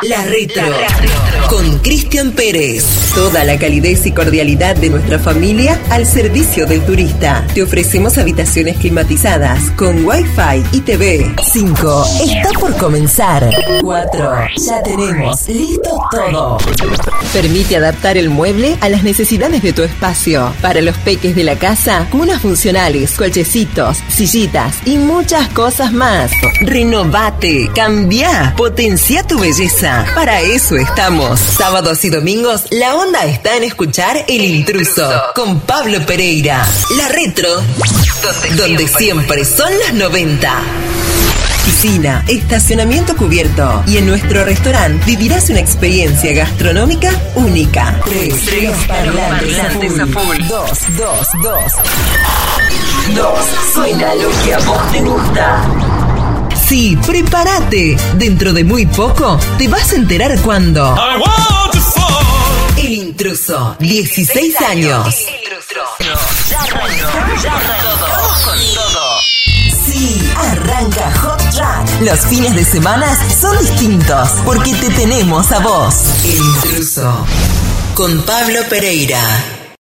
La Retro. Con Cristian Pérez. Toda la calidez y cordialidad de nuestra familia al servicio del turista. Te ofrecemos habitaciones climatizadas con Wi-Fi y TV. 5. Está por comenzar. 4. Ya tenemos listo todo. Permite adaptar el mueble a las necesidades de tu espacio. Para los peques de la casa, cunas funcionales, colchecitos, sillitas y muchas cosas más. Renovate, cambia, potencia tu belleza. Para eso estamos. Sábados y domingos, la onda está en escuchar El Intruso con Pablo Pereira. La Retro, donde siempre son los 90. Piscina, estacionamiento cubierto y en nuestro restaurante vivirás una experiencia gastronómica única. 3 parlantes a full. 2. Suena lo que a vos te gusta. Sí, prepárate. Dentro de muy poco te vas a enterar cuando. El Intruso, 16 años. Ya arrancó con todo. Sí, arranca Hot Track. Los fines de semana son distintos porque te tenemos a vos. El Intruso con Pablo Pereira.